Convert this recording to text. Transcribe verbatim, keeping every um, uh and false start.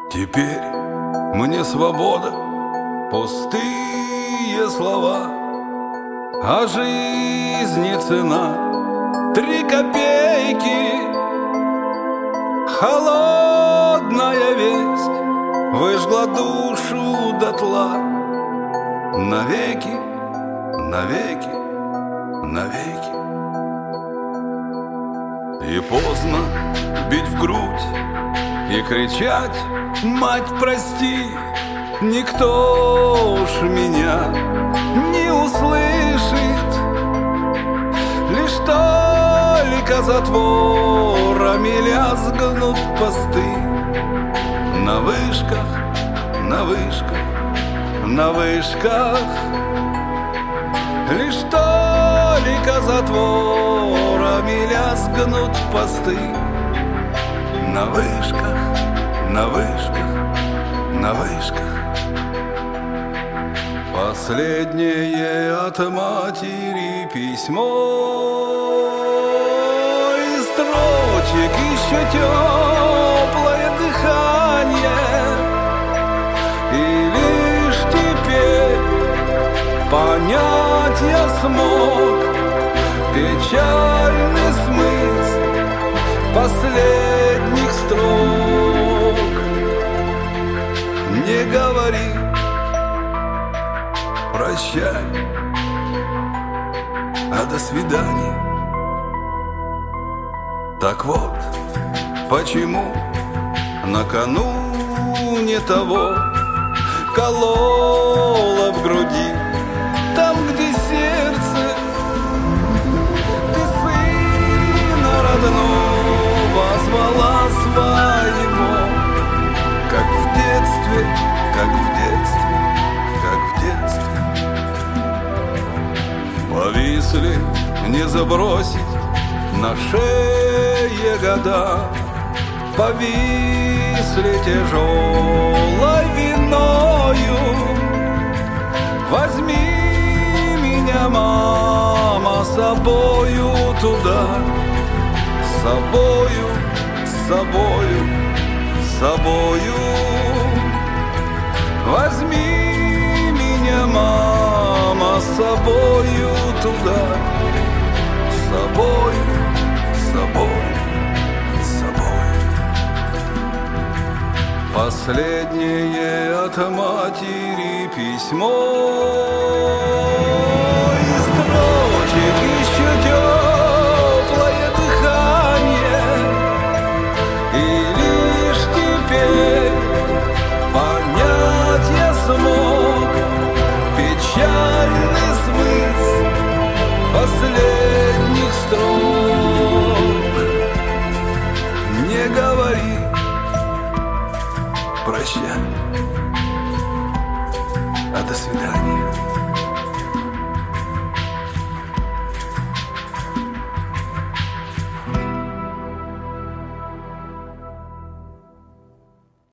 Теперь мне свобода, пустые слова, а жизни цена три копейки. Холодная весть выжгла душу дотла. Навеки, навеки, навеки. И поздно бить в грудь и кричать: мать, прости. Никто уж меня не услышит. Лишь только затворами лязгнут посты. На вышках, на вышках, на вышках. Лишь только затворами лязгнут посты. На вышках, на вышках, на вышках. Последнее от матери письмо. Из строчек еще теплое дыхание. И лишь теперь понять я смог печальный смысл последних строк. Не говори прощай, а до свидания. Так вот, почему накануне того кололо в груди, там, где сердце. Ты сына родного звала своего, как в детстве, как в детстве, как в детстве. Повисли, не забросить на шее года, повисли тяжелой виною. Возьми меня, мама, с собою туда, с собою, с собою, с собою. Возьми меня, мама, с собою туда, с собою, с собою, с собою. Последнее от матери письмо. Из строчек еще теплое дыхание. И лишь теперь понять я смог печальный смысл последних строк. Не говори прощай, а до свидания.